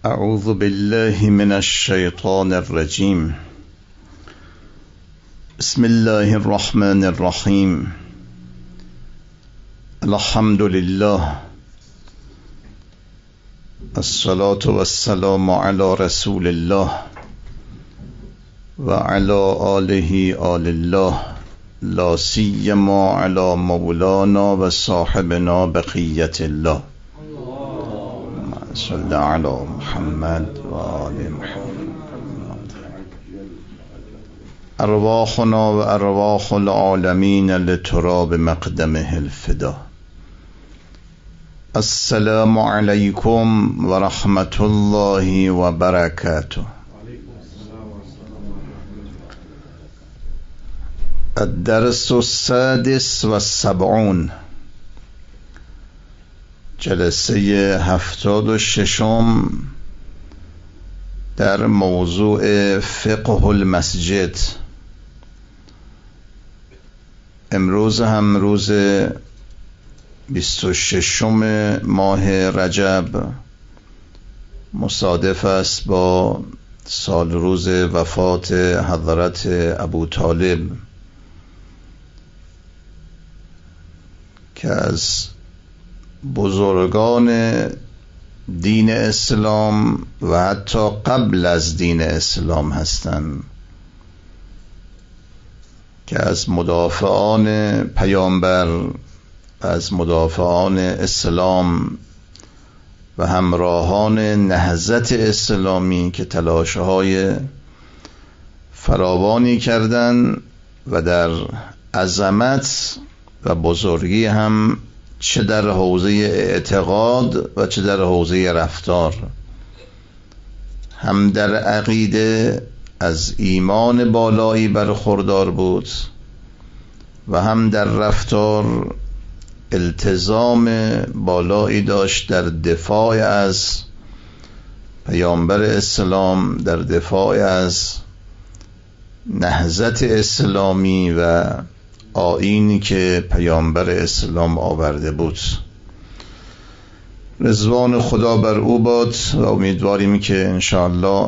اعوذ بالله من الشیطان الرجیم. بسم الله الرحمن الرحیم. الحمد لله، الصلاة والسلام على رسول الله و علی آله آل الله، لا سیما علی مولانا و صاحبنا بقیت الله. صلی علی محمد و آل محمد. ارواحنا و ارواح العالمین لتراب مقدمه الفدا. السلام علیکم و رحمت الله و برکاته. الدرس السادس و السبعون، جلسه 76 در موضوع فقه المسجد. امروز هم روز 26 ماه رجب مصادف است با سال روز وفات حضرت ابو طالب که از بزرگان دین اسلام و حتی قبل از دین اسلام هستند، که از مدافعان پیامبر، از مدافعان اسلام و همراهان نهضت اسلامی که تلاش‌های فراوانی کردند و در عظمت و بزرگی هم چه در حوزه اعتقاد و چه در حوزه رفتار، هم در عقیده از ایمان بالایی برخوردار بود و هم در رفتار التزام بالایی داشت در دفاع از پیامبر اسلام، در دفاع از نهضت اسلامی و آیینی که پیامبر اسلام آورده بود. رضوان خدا بر او باد و امیدواریم که انشاءالله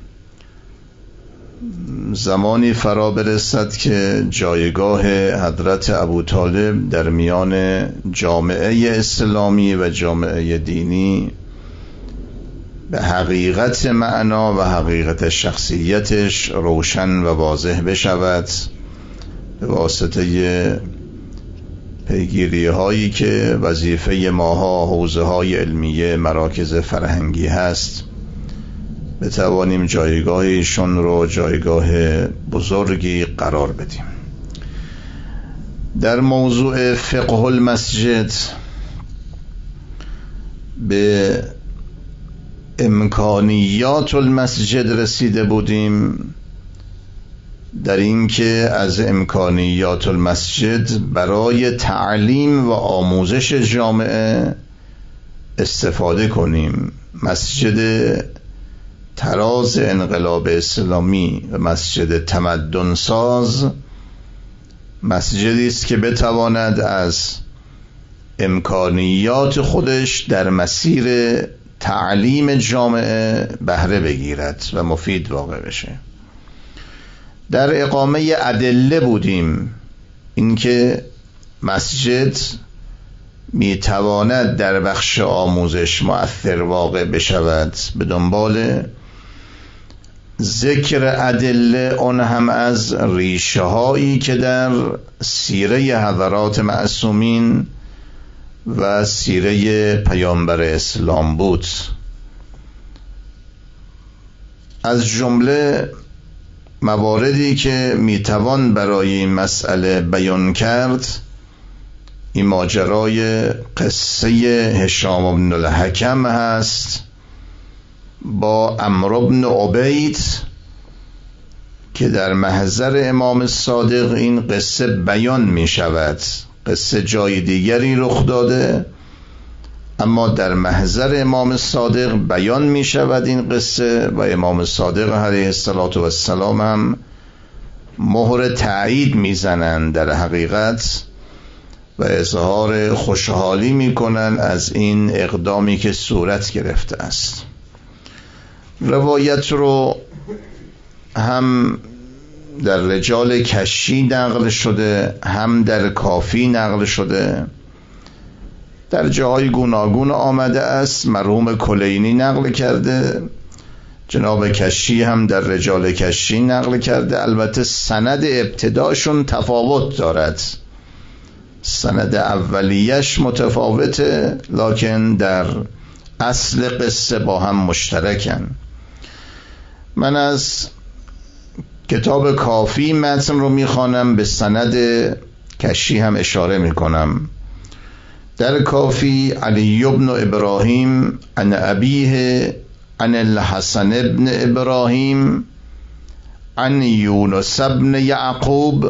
زمانی فرا برسد که جایگاه حضرت ابو طالب در میان جامعه اسلامی و جامعه دینی به حقیقت معنا و حقیقت شخصیتش روشن و واضح بشود به واسطه پیگیری هایی که وظیفه ماها حوزه های علمیه مراکز فرهنگی هست، بتوانیم جایگاه ایشون رو جایگاه بزرگی قرار بدیم. در موضوع فقه المسجد به امکانیات المسجد رسیده بودیم، در اینکه از امکانیات المسجد برای تعلیم و آموزش جامعه استفاده کنیم. مسجد تراز انقلاب اسلامی و مسجد تمدن ساز مسجدی است که بتواند از امکانیات خودش در مسیر تعلیم جامعه بهره بگیرد و مفید واقع بشه. در اقامه ادله بودیم، اینکه مسجد میتواند در بخش آموزش مؤثر واقع بشود به دنبال ذکر ادله، اون هم از ریشه هایی که در سیره حضرات معصومین و سیره پیامبر اسلام بود. از جمله مواردی که میتوان برای این مسئله بیان کرد، این ماجرای قصه هشام بن الحکم هست با عمرو بن عبید که در محضر امام صادق این قصه بیان می شود. قصه جای دیگری رخ داده اما در محضر امام صادق بیان می شود این قصه و امام صادق علیه السلام هم مهر تایید می زنند در حقیقت و اظهار خوشحالی می کنند از این اقدامی که صورت گرفته است. روایت رو هم در رجال کشی نقل شده، هم در کافی نقل شده، در جاهای گوناگون آمده است. مرحوم کلینی نقل کرده، جناب کشی هم در رجال کشی نقل کرده. البته سند ابتداشون تفاوت دارد، سند اولیش متفاوته، لکن در اصل قصه با هم مشترکن. من از کتاب کافی متن رو میخوانم، به سند کشی هم اشاره میکنم. در کافی علی بن ابراهیم عن ابیه عن الحسن بن ابراهیم عن یونس بن یعقوب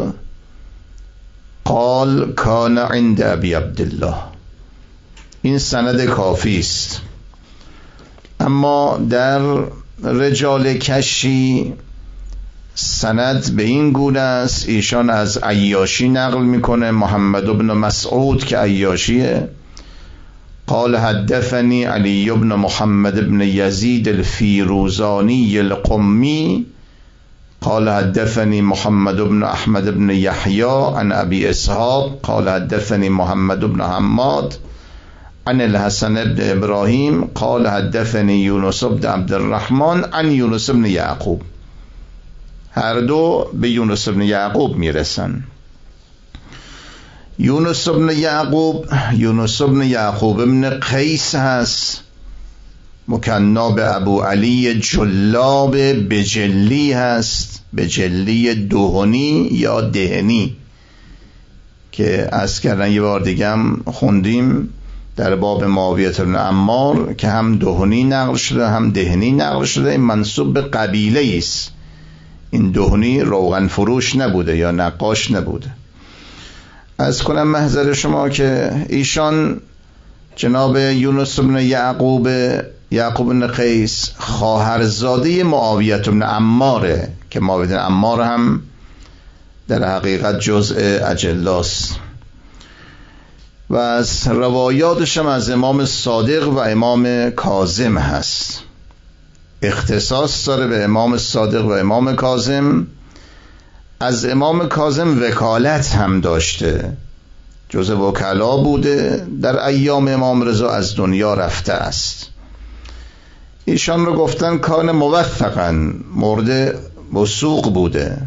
قال کان عند ابی عبدالله. این سند کافی است. اما در رجال کشی سند به این گونه است، ایشان از عیاشی نقل میکنه، محمد بن مسعود که عیاشیه. قال حدثني علی بن محمد بن یزید الفیروزانی القمی قال حدثني محمد بن احمد بن یحیی عن ابی اسحاق قال حدثني محمد بن حماد عن الحسن بن ابراهیم قال حدثني یونس بن عبد الرحمن عن یونس بن یعقوب. هر دو به یونس بن یعقوب میرسن. یونس بن یعقوب ابن قیس هست، مکنا به ابو علی جلاب بجلی هست، بجلی دهنی یا دهنی، که از کردن یه بار دیگه هم خوندیم در باب معاویه بن عمار که هم دهنی نقل شده هم دهنی نقل شده. این منسوب به قبیله است. این دهنی روغن فروش نبوده یا نقاش نبوده. از کنم محضر شما که ایشان جناب یونس بن یعقوب بن قیس خواهرزاده معاویه بن عماره، که معاویه بن عمار هم در حقیقت جزء اجلاست و از روایاتش هم از امام صادق و امام کاظم هست. اختصاص داره به امام صادق و امام کاظم. از امام کاظم وکالت هم داشته، جزء وکلا بوده، در ایام امام رضا از دنیا رفته است. ایشان رو گفتن کان موثقا، مورد وثوق بوده.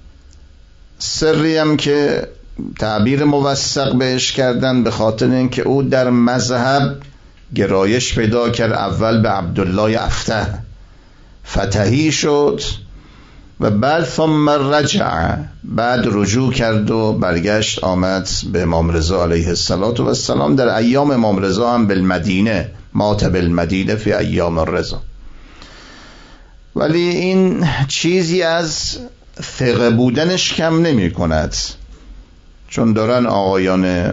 سری هم که تعبیر موثق بهش کردن به خاطر اینکه او در مذهب گرایش پیدا کرد. اول به عبدالله افتح فتحی شد و بعد ثم رجع، بعد رجوع کرد و برگشت آمد به امام رضا علیه السلام. در ایام امام رضا هم بالمدینه، مات بالمدینه فی ایام الرضا. ولی این چیزی از ثقه بودنش کم نمی کند، چون دارن آقایان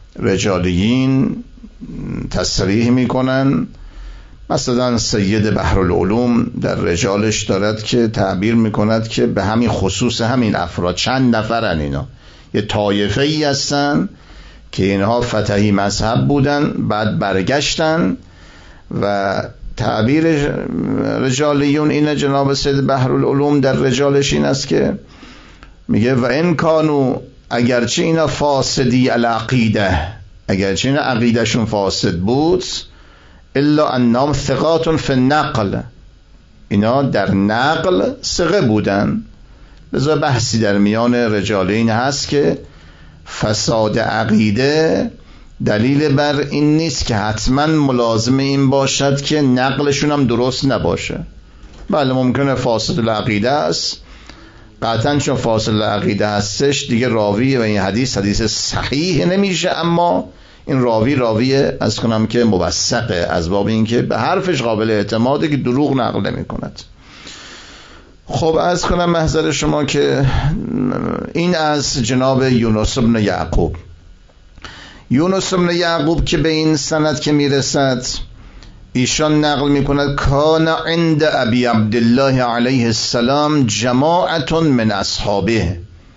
رجالیین تصریح می کنن. مثلا سید بحرالعلوم در رجالش دارد که تعبیر می کند که به همین خصوص همین افراد، چند نفرن اینا، یه طایفه ای هستن که اینها فتحی مذهب بودن بعد برگشتن و تعبیر رجالیون اینه. جناب سید بحرالعلوم در رجالش این است که میگه و این کانو، اگرچه اینا فاسدی العقیده، اگرچه اینا عقیدشون فاسد بود، الا انهم ثقات فی النقل، اینا در نقل ثقه بودن. لذا بحثی در میان رجالین هست که فساد عقیده دلیل بر این نیست که حتما ملازم این باشد که نقلشون هم درست نباشه. بله ممکنه فاسد العقیده است، قطعا چون فاسد العقیده هستش دیگه راوی و این حدیث صحیح نمیشه، اما این راوی از کنم که موثقه، از باب این که به حرفش قابل اعتماده که دروغ نقل نمی کند. خب از کنم محضر شما که این از جناب یونس بن یعقوب. یونس بن یعقوب که به این سند که میرسد، ایشان نقل میکند کان عند ابی عبدالله علیه السلام جماعت من اصحابه،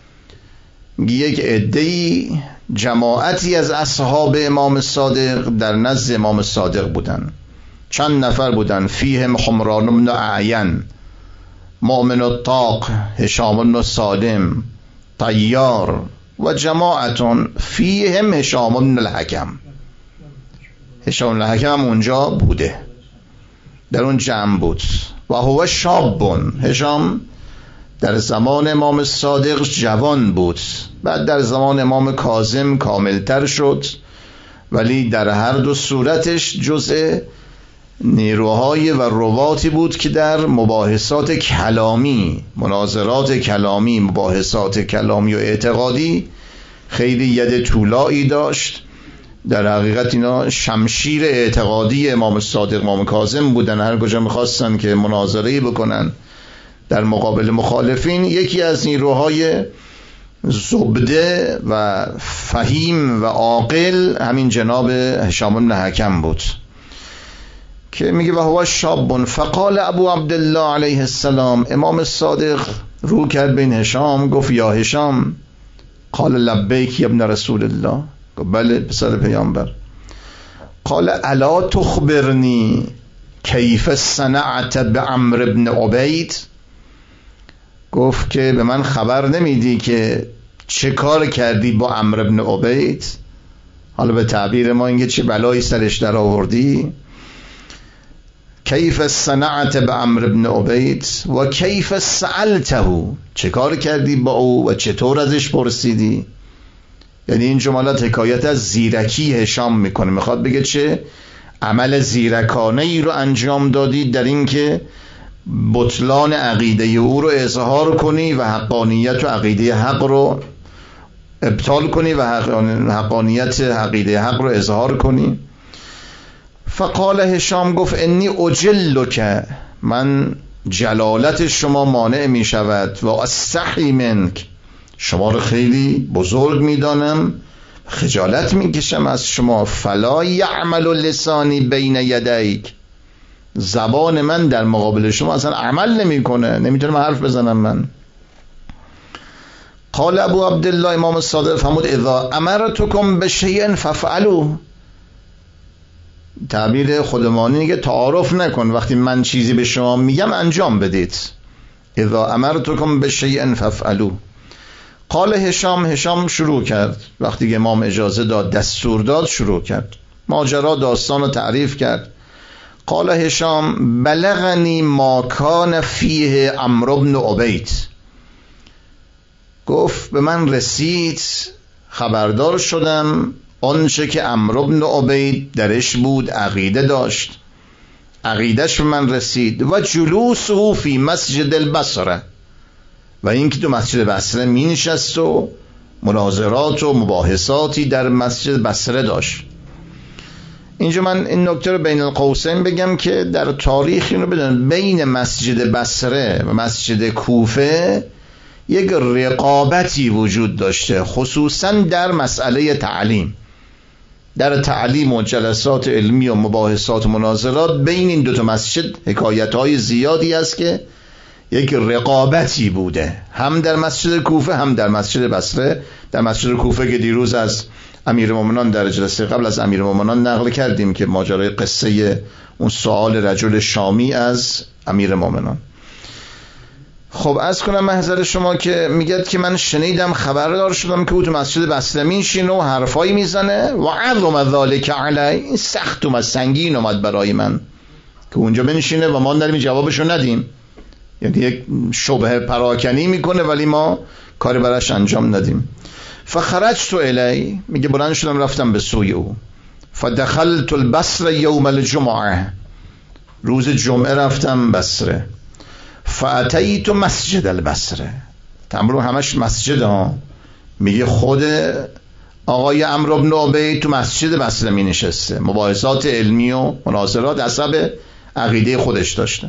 یک عده‌ای جماعتی از اصحاب امام صادق در نزد امام صادق بودن. چند نفر بودن، فیهم حمران بن اعین، مؤمن الطاق، هشام بن سالم، طیار و جماعتون فیهم هشام بن الحکم. هشام بن الحکم هم اونجا بوده، در اون جمع بود. و هو شابون، هشام در زمان امام صادق جوان بود، بعد در زمان امام کاظم کاملتر شد، ولی در هر دو صورتش جزء نیروهای و رواتی بود که در مباحثات کلامی، مناظرات کلامی، مباحثات کلامی و اعتقادی خیلی ید طولایی داشت. در حقیقت اینا شمشیر اعتقادی امام صادق، امام کاظم بودن. هر کجا میخواستن که مناظره بکنن در مقابل مخالفین، یکی از نیروهای زبده و فهیم و عاقل همین جناب هشام بن حکم بود که میگه و هو شاب. فقال ابو عبدالله علیه السلام، امام صادق رو کرد بین هشام، گفت یا هشام. قال لبیک ابن رسول الله، گفت بله پسر پیامبر. قال الا تخبرنی کیف صنعت بعمرو بن عبید، گفت که به من خبر نمیدی که چه کار کردی با عمرو بن عبید؟ حالا به تعبیر ما اینکه چه بلایی سرش در آوردی. کیف صنعت بعمرو بن عبید و کیف سألته، چه کار کردی با او و چطور ازش پرسیدی؟ یعنی این جملات حکایت از زیرکی هشام میکنه، میخواد بگه چه عمل زیرکانه ای رو انجام دادی در این که بطلان عقیده او رو اظهار کنی و حقانیت و عقیده حق رو ابطال کنی و حقانیت عقیده حق رو اظهار کنی. فقال هشام، گفت انی اجلک، من جلالت شما مانع می شود، و استحی منک، شما رو خیلی بزرگ می دانم، خجالت می کشم از شما. فلا یعمل لسانی بین یدیک، زبان من در مقابل شما اصلا عمل نمی کنه، نمیتونم حرف بزنم من. قال ابو عبدالله، امام صادق فرمود اذا امرتکم بشیء فافعلوا، تعبیر خودمانی که تعارف نکن، وقتی من چیزی به شما میگم انجام بدید. اذا امرتکم بشیء فافعلوا. قال هشام شروع کرد، وقتی که امام اجازه داد دستور داد شروع کرد ماجرا، داستان رو تعریف کرد. قال هشام بلغنی ما کان فیه عمرو بن عبید، گفت به من رسید، خبردار شدم آنچه که عمرو بن عبید درش بود، عقیده داشت، عقیدش به من رسید. و جلوسه فی مسجد البصره، و اینکه تو مسجد بصره می نشست و مناظرات و مباحثاتی در مسجد بصره داشت. اینجا من این نکته رو بین القوسین بگم که در تاریخ اینو بدون، بین مسجد بصره و مسجد کوفه یک رقابتی وجود داشته، خصوصا در مسئله تعلیم. در تعلیم و جلسات علمی و مباحثات و مناظرات بین این دوتا مسجد حکایت‌های زیادی است که یک رقابتی بوده، هم در مسجد کوفه هم در مسجد بصره. در مسجد کوفه که دیروز از امیرالمومنین در جلسه قبل از امیرالمومنین نقل کردیم که ماجرای قصه اون سوال رجل شامی از امیرالمومنین. خب از کنم محضر شما که میگد که من شنیدم، خبردار شدم که او تو مسجد بصره میشینه و حرفایی میزنه و عظم ذلک علی، این سخت و سنگین اومد برای من که اونجا بنشینه و ما داریم جوابشو ندیم. یعنی یک شبهه پراکنی میکنه ولی ما کاری براش انجام ندیم. فخرجت الی، میگه بلند شدم رفتم به سوی او. فدخلت البصره یوم الجمعه، روز جمعه رفتم بصره. فاتیت مسجد البصره، تمرو همش مسجد ها، میگه خود آقای عمرو بن عبید تو مسجد بصره می نشسته، مباحثات علمی و مناظرات حسب عقیده خودش داشته.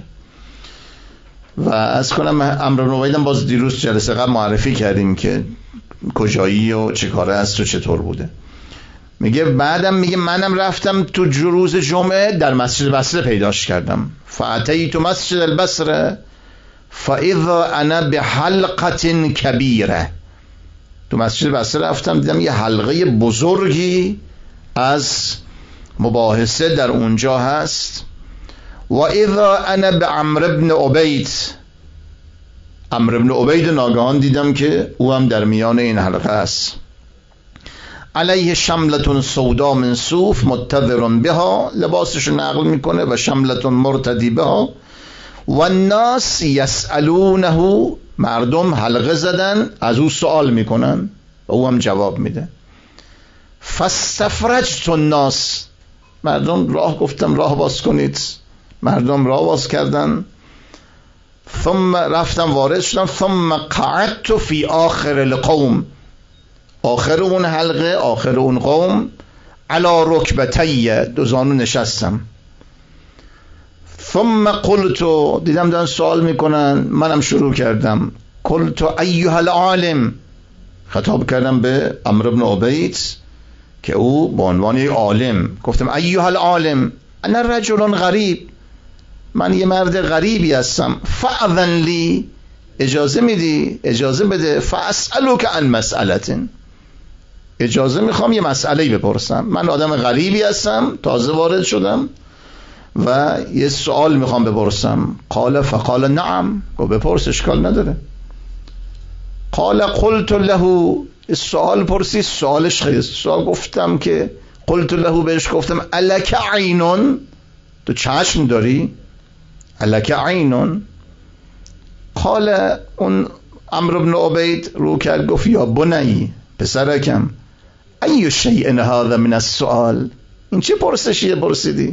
و از کنم عمرو بن عبیدم باز دیروز جلسه قبل معرفی کردیم که کجایی و چه کاره است و چطور بوده. میگه بعدم میگه منم رفتم تو روز جمعه در مسجد بصره پیداش کردم. فاتیت مسجد البصره فاذا انا بحلقه کبیره، تو مسجد بصره رفتم دیدم یه حلقه بزرگی از مباحثه در اونجا هست. و اذا انا به عمرو بن عبید، عمرو بن عبید ناگهان دیدم که او هم در میان این حلقه است. علیه شملتون سودا من صوف متذر بها، لباسش نقل میکنه، و شملتون مرتدی بها، و الناس یسألونه، مردم حلقه زدن از او سوال میکنن و او هم جواب میده. فاستفرجت الناس، مردم راه گفتم راه باز کنید، مردم راه باز کردن. ثم رفتم وارد شدم. ثم قعدت فی آخر القوم، آخر اون حلقه، آخر اون قوم، علی رکبتی، دو زانو نشستم. ثم قلت، دیدم دارن سوال میکنن، منم شروع کردم. قلت ایها العالم، خطاب کردم به عمرو بن عبید که او به عنوان یک عالم، گفتم ایها العالم انا رجل غریب، من یه مرد غریبی هستم. فاذن لی، اجازه میدی؟ اجازه بده. فاسألک عن مسئلة، اجازه میخوام یه مسئله بپرسم، من آدم غریبی هستم، تازه وارد شدم و یه سوال میخوام بپرسم. قال فقال نعم، گفت بپرس، اشکال نداره. قال قلت له، سوال پرسی، سوالش خیلی سوال، گفتم که قلت له، بهش گفتم الک عینون، تو چشم داری؟ الک عینون. قال اون عمرو بن عبید رو کرد گفت یا بنی، پسرکم، ای شیء هذا من السؤال، این چه پرسشیه پرسیدی؟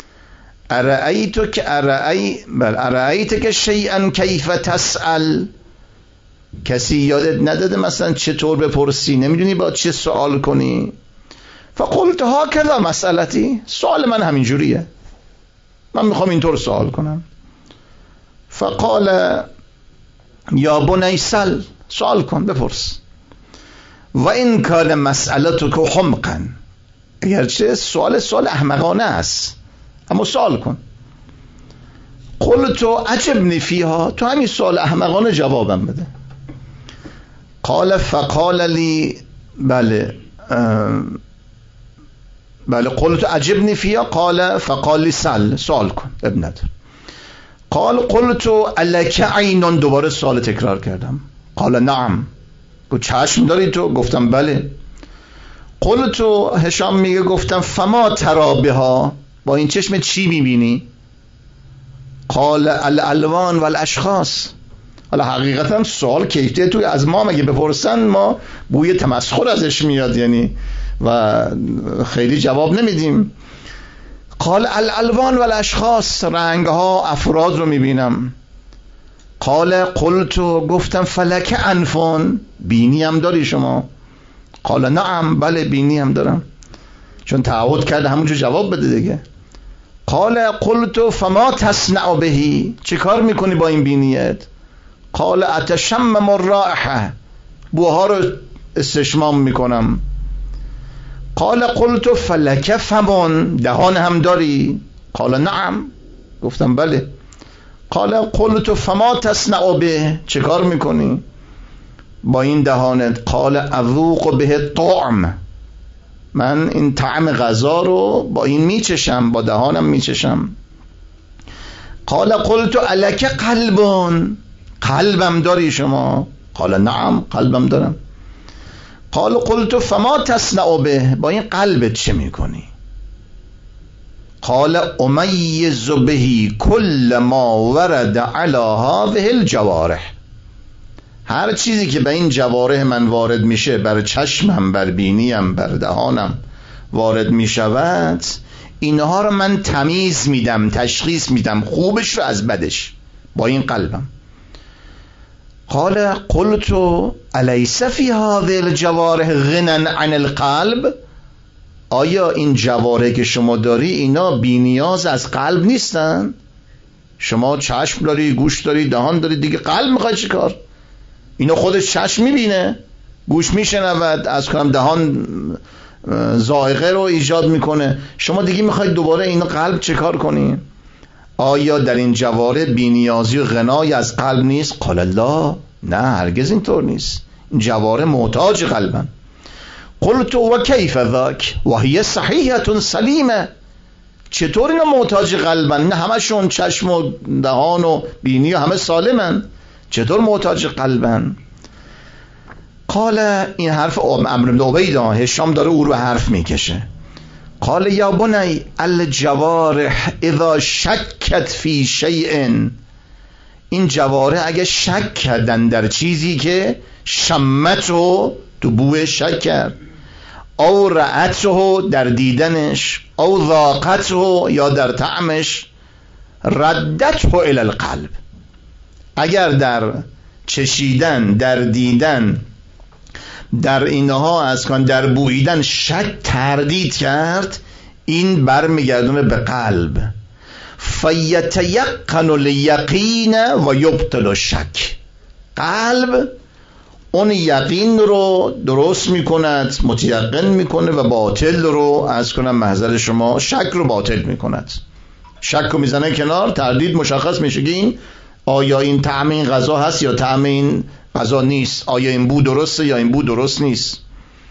ارأیت که شیئا کیف تسأل، کسی یادت نداده مثلا چطور بپرسی؟ نمیدونی با چه سوال کنی؟ فقلت هاکذا مسئلتی، سوال من همین جوریه، من میخوام اینطور سوال کنم. فقال یا بنی سل، سوال کن، بپرس. و این کان مسئلتک حمقا، اگرچه سوال احمقانه است، اما سوال کن. قلت عجبنی فیها، تو همین سوال احمقانه جوابم بده. قال فقال لی، بله قلت عجبنی فیها، قال فقال لی سل، سوال کن، ابن ندار. قال قلت الک عینون، دوباره سوال تکرار کردم. قال نعم، گفت چشم داری تو؟ گفتم بله. قلت، هشام میگه گفتم فما تری بها، با این چشم چی میبینی؟ قال الالوان والاشخاص. حالا حقیقتا سوال کیفیت توی از ما مگه بپرسن ما بوی تمسخر ازش میاد یعنی، و خیلی جواب نمیدیم. قال الالوان والاشخاص، رنگ ها، افراد رو میبینم. قال قلت، گفتم فلک انفون، بینی هم داری شما؟ قال نعم، بله بینی هم دارم، چون تعهد کرده همونجور جواب بده دیگه. قال قلت فما تصنع بهی، چه کار میکنی با این بینیت؟ قال اتشمم الرائحه، بوها رو استشمام میکنم. قال قلت فلک فمون، دهان هم داری؟ قال نعم، گفتم بله. قال قلت فما تصنع به، چه کار میکنی با این دهانت؟ قال اذوق به الطعم، من این طعم غذا رو با این میچشم، با دهانم میچشم. قال قلت الک قلبون، قلبم داری شما؟ قال نعم، قلبم دارم. قال قلت فما تصنع به، با این قلبت چه میکنی؟ قال امیز بهی کل ما ورد علی هذه الجوارح، هر چیزی که به این جوارح من وارد میشه، بر چشمم، بر بینیم، بر دهانم وارد میشود، اینها رو من تمیز میدم، تشخیص میدم، خوبش رو از بدش، با این قلبم. قال قلت الیس فی هذه الجوارح غنى عن القلب، آیا این جوارح که شما داری اینا بی‌نیاز از قلب نیستن؟ شما چشم داری، گوش داری، دهان داری، دیگه قلب میخوای چی کار؟ اینا خودش چشم میبینه، گوش میشنود، از کنم دهان ذائقه رو ایجاد میکنه، شما دیگه میخواید دوباره اینا قلب چه کار کنی؟ آیا در این جوارح بی‌نیازی و غنای از قلب نیست؟ قال الله، نه هرگز اینطور نیست، این جوارح محتاج قلبن. قلت و کیف ذاک و هی صحیحه سلیمه، چطور اینا محتاج قلبن؟ نه همشون چشم و دهان و بینی و همه سالمن، چطور محتاج قلبن؟ قال، این حرف عمرو بن عبید، هشام داره او رو حرف میکشه. قال یا بنی الجوارح اذا شکت فی شیء، این جوارح اگه شک کردن در چیزی که شمته، تو بوه شک کرد، او رأته در دیدنش، او ذاقته یا در طعمش، ردته الی القلب، اگر در چشیدن، در دیدن، در اینها از کن در بوییدن شک تردید کرد، این برمیگردونه به قلب. فیتیقن الیقین و یبطل الشک، قلب اون یقین رو درست میکند، متیقن میکنه و باطل رو از کنم محضر شما، شک رو باطل میکند. شک رو میزنه کنار، تردید مشخص میشه که این آیا این طعم این غذا هست یا طعم این غذا نیست، آیا این بو درسته یا این بو درست نیست.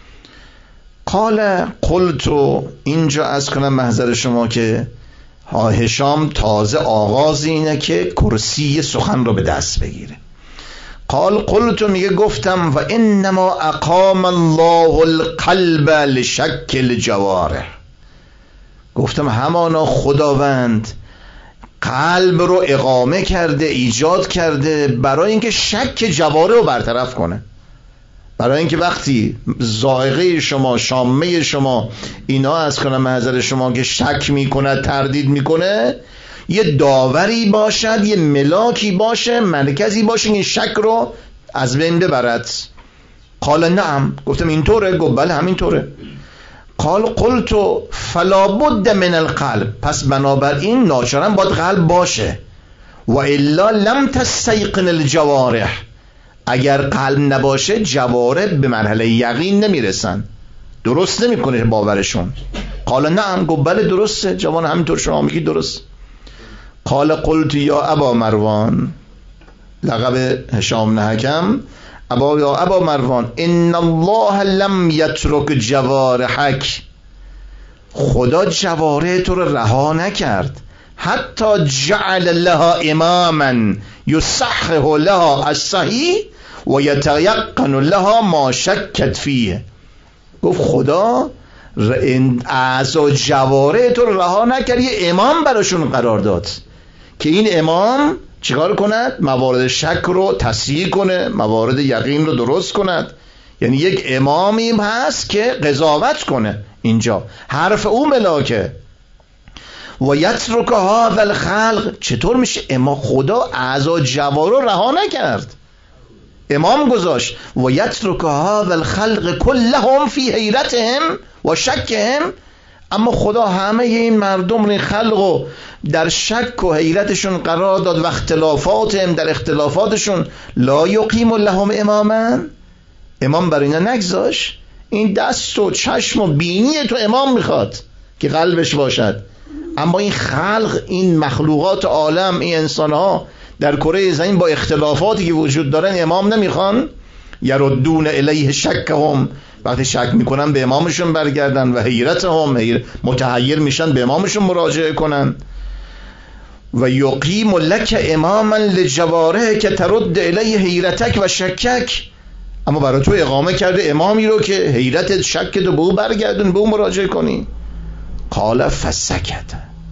قال قلت، اینجا از کنم محضر شما که هشام تازه آغاز اینه که کرسی سخن رو به دست بگیره. قال قلت، میگه گفتم و انما اقام الله القلب لشک الجوارح، گفتم همانا خداوند قلب رو اقامه کرده، ایجاد کرده برای اینکه شک جوارح رو برطرف کنه، برای اینکه وقتی ذائقه شما، شامه شما اینا از کنم محضر شما که شک میکنه، تردید میکنه، یه داوری باشد، یه ملاکی باشه، مرکزی باشه این شک رو از بین ببرد. قال نعم، گفتم اینطوره؟ گفت بله همینطوره. قال قلت فلا بد من القلب، پس بنابراین ناچارا باید قلب باشه. و الا لم تستيقن الجوارح، اگر قلب نباشه جوارح به مرحله یقین نمیرسن، درست نمیکنه باورشون. قال نعم، گفت بله درسته جوان، همینطور شما میگی درست. قال قلت یا ابا مروان، لقب هشام بن حکم، یا ابا مروان ان الله لم یترک جوارحک، خدا جوارح تو رو رها نکرد، حتی جعل لها اماما یصحح لها الصحیح و یتیقن لها ما شکت فیه. گفت خدا اعضا جوارح تو رو رها نکرد، یه امام براشون قرار داد که این امام چیکار کند؟ موارد شک رو تصحیح کنه، موارد یقین رو درست کند. یعنی یک امامی هست که قضاوت کنه. اینجا حرف او ملاکه. و یترک هذا الخلق، چطور میشه امام خدا اعضا جوارح رها نکرد، امام گذاشت. و یترک هذا الخلق كلهم فی حیرتهم و شکهم، اما خدا همه این مردم رو خلقو در شک و حیرتشون قرار داد و اختلافاتهم، در اختلافاتشون لا یقیم لهم اماما، امام برای اینا نگذاشت. این دست و چشم و بینی تو امام میخواد که قلبش باشد، اما این خلق، این مخلوقات عالم، این انسانها در کره زمین با اختلافاتی که وجود دارن امام نمیخوان. یردون الیه شکهم، وقتی شک میکنن به امامشون برگردن، و حیرتهم، متحیر میشن به امامشون مراجعه کنن. و یقیم لک اماما لجوارح که ترد الیه حیرتک و شکک، اما برای تو اقامه کرده امامی رو که حیرت شکت رو به او برگردون، به او مراجعه کنی. قال فسکت،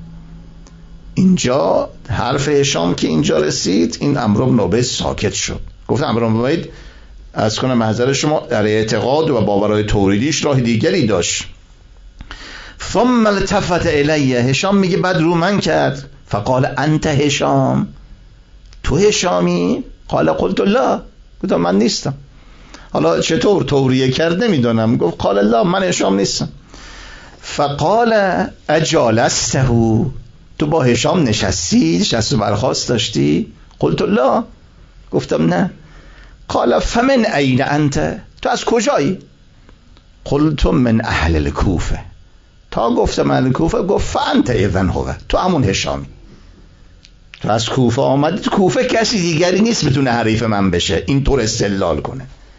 اینجا حرف هشام که اینجا رسید، این عمرو بن عبید ساکت شد. گفت عمرو بن عبید از کنم محضر شما در اعتقاد و باورهای توحیدیش راه دیگری داشت. ثم التفت الیه، هشام میگه بعد رو من کرد. فقال انت هشام، تو هشامی؟ قال قلت لا، گفتم من نیستم. حالا چطور توریه کرد نمیدونم، گفت قال لا، من هشام نیستم. فقال اجالسته، تو با هشام نشستی، نشست و برخاست داشتی؟ قلت لا، گفتم نه. قال فمن این انت، تو از کجایی؟ قلت من اهل الکوفه، تا گفتم اهل کوفه، گفت فانت اذن هو، تو همون هشامی، تو از کوفه آمدی، تو کوفه کسی دیگری نیست بتونه حریف من بشه، اینطور استدلال کنه.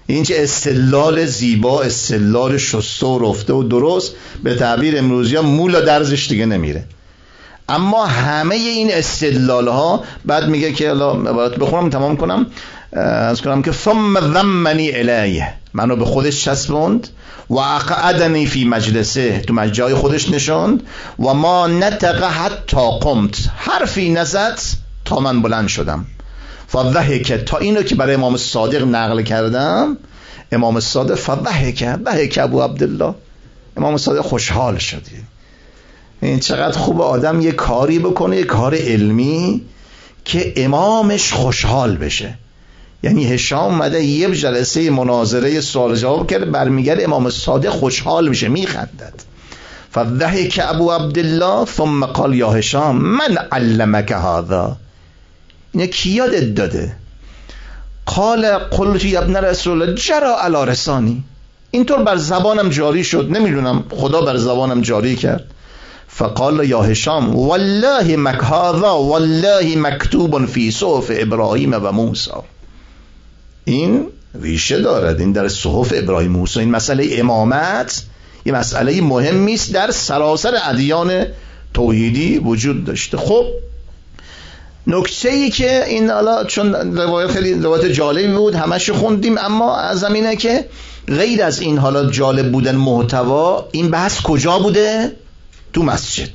این چه استدلال زیبا، استدلال شسته و رفته و درست، به تعبیر امروزی ها مولا درزش دیگه نمیره. اما همه این استدلال ها بعد میگه که عبارت بخونم تمام کنم از کنم که ثم ضمنی الیه، منو به خودش چسبوند و اقعدنی فی مجلسه، تو جای خودش نشوند و ما نطق حتی قمت، حرفی نزد تا من بلند شدم. فضحک، تا اینو که برای امام صادق نقل کردم، امام صادق فضحک ابو عبدالله، امام صادق خوشحال شد. این چقدر خوب آدم یه کاری بکنه، یه کار علمی که امامش خوشحال بشه. یعنی هشام اومده یه جلسه مناظره سوال جواب کرده، برمیگرده امام صادق خوشحال میشه، میخندد. فضحک ابو عبدالله ثم قال یا هشام من علمک هذا، اینه کی یادت داده؟ قال قلت یا ابن رسول الله جرى علی رسانی، اینطور بر زبانم جاری شد، نمیدونم خدا بر زبانم جاری کرد. فقال یا هشام والله هذا والله مکتوب فی صحف ابراهیم و موسی، این ریشه دارد، این در صحف ابراهیم موسی. این مسئله امامت یه مسئله مهمی است، در سراسر ادیان توحیدی وجود داشته. خب نکته ای که این حالا چون روایت خیلی روایت جالبی بود همش خوندیم، اما از اینه که غیر از این حالا جالب بودن محتوا، این بحث کجا بوده؟ تو مسجد.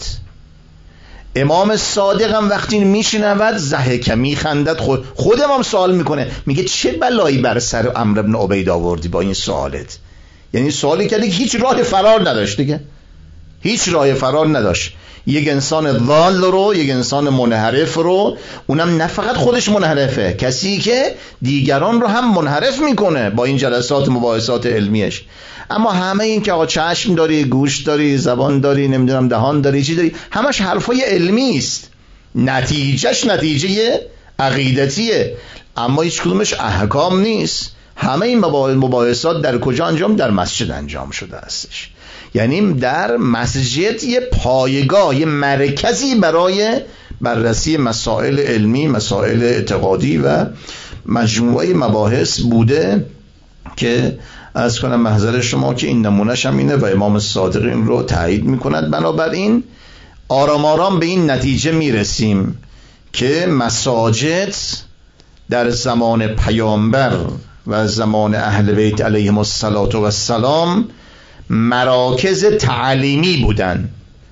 امام صادق هم وقتی میشنود ضحک، میخندد. خود امام سوال میکنه، میگه چه بلایی بر سر عمرو بن عبید آوردی با این سوالت؟ یعنی سوالی کردی که هیچ راه فرار نداشت دیگه، هیچ راه فرار نداشت. یک انسان ضال رو، یک انسان منحرف رو، اونم نه فقط خودش منحرفه، کسی که دیگران رو هم منحرف میکنه با این جلسات مباحثات علمیش. اما همه این که آقا چشم داری، گوش داری، زبان داری، نمیدونم دهان داری، چی داری، همش حرفای علمی است، نتیجهش نتیجه عقیدتیه، اما هیچ کدومش احکام نیست. همه این مباحثات در کجا انجام؟ در مسجد انجام شده استش. یعنی در مسجد یه پایگاه، یه مرکزی برای بررسی مسائل علمی، مسائل اعتقادی و مجموعه مباحث بوده که از کنم محضر شما که این نمونهش هم اینه و امام صادق این رو تایید میکند. بنابراین آرام آرام به این نتیجه میرسیم که مساجد در زمان پیامبر و زمان اهل بیت علیهم السلام مراکز تعلیمی بودن.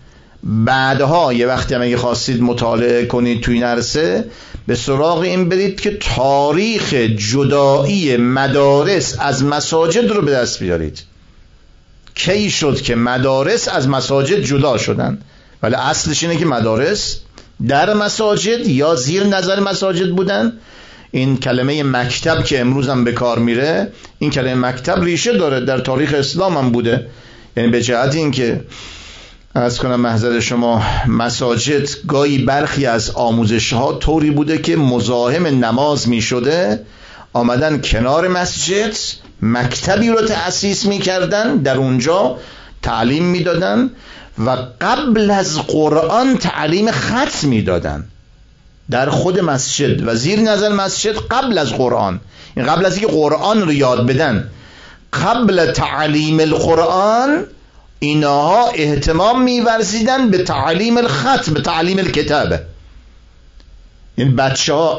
بعدها یه وقتی هم اگه خواستید مطالعه کنید توی این عرصه، به سراغ این برید که تاریخ جدایی مدارس از مساجد رو به دست بیارید. کی شد که مدارس از مساجد جدا شدن؟ ولی اصلش اینه که مدارس در مساجد یا زیر نظر مساجد بودن. این کلمه مکتب که امروز هم به کار میره، این کلمه مکتب ریشه داره در تاریخ اسلام هم بوده. یعنی به جهت این که از کنم محضر شما مساجد گاهی برخی از آموزش ها طوری بوده که مزاحم نماز می شده، آمدن کنار مسجد مکتبی رو تأسیس می کردن، در اونجا تعلیم می دادن و قبل از قرآن تعلیم خط می دادن در خود مسجد و زیر نظر مسجد. قبل از قرآن، این قبل از اینکه قرآن رو یاد بدن، قبل تعلیم القرآن اینها اهتمام می‌ورزیدن به تعلیم الخط، به تعلیم الکتابه. این بچه ها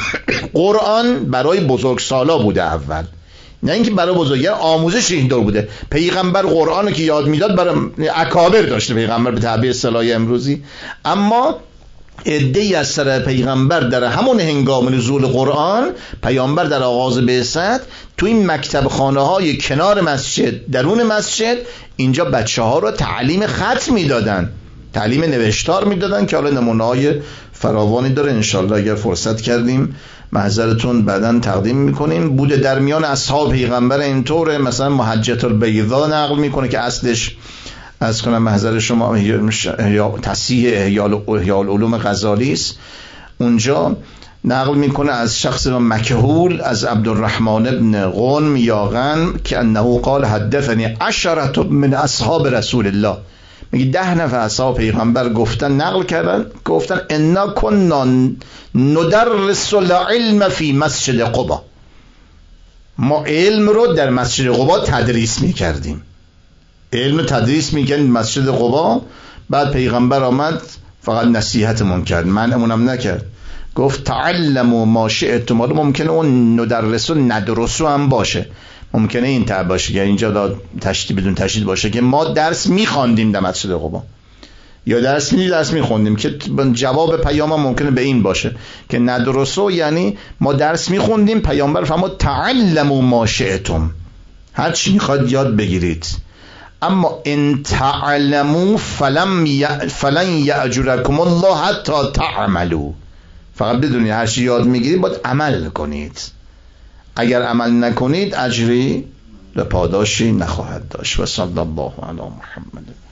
قرآن برای بزرگسالا بوده اول، نه اینکه برای بزرگان. آموزش این دور بوده. پیغمبر قرآن رو که یاد میداد برای اکابر داشته پیغمبر به تعبیر اصطلاح امروزی، اما عده‌ای از سر پیغمبر در همون هنگام نزول قرآن، پیامبر در آغاز بعثت تو این مکتب خانه های کنار مسجد، درون مسجد، اینجا بچه ها رو تعلیم خط میدادن، تعلیم نوشتار میدادن که حالا نمونه های فراوانی داره. انشالله اگر فرصت کردیم محضرتون بعداً تقدیم میکنیم. بوده در میان اصحاب پیغمبر اینطوره. مثلا محجة البیضاء نقل میکنه که اصلش از کنم محضر شما تصحیح احیاء العلوم غزالی است. اونجا نقل میکنه از شخص مکهول، از عبدالرحمن ابن غنم یا غنم که انه قال حدثنی 10 من اصحاب رسول الله، میگه 10 نفر اصحاب پیغمبر گفتن، نقل کردن، گفتن انا كنا ندرس العلم فی مسجد قباء، ما علم رو در مسجد قبا تدریس میکردیم، علم رو تدریس میکردیم مسجد قبا. بعد پیغمبر آمد فقط نصیحتمون کرد، منعمونم نکرد، گفت تعلموا ما شئتم. حالا ممکنه اون ندرسو ندرسو هم باشه، ممکنه این طرح باشه که اینجا تشدید بدون تشدید باشه که ما درس میخواندیم در مسجد قبا یا درس میخوندیم، که جواب پیام ممکنه به این باشه که ندرسو یعنی ما درس میخوندیم، پیامبر فرمود تعلموا ما شئتم، هر چی میخواد یاد بگیرید. اما ان تعلموا فلن یأجرکم الله حتی تعملوا. فقط بدونید هر چی یاد میگیرید باید عمل کنید، اگر عمل نکنید اجری و پاداشی نخواهد داشت. و صلی الله علی محمد.